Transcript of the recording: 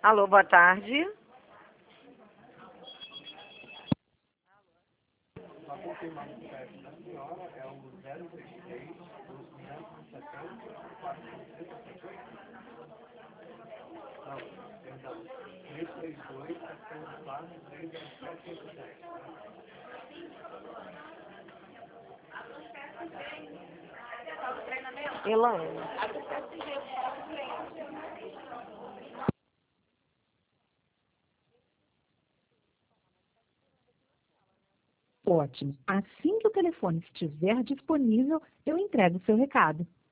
Alô, boa tarde. Elaine. Ótimo. Assim que o telefone estiver disponível, eu entrego o seu recado.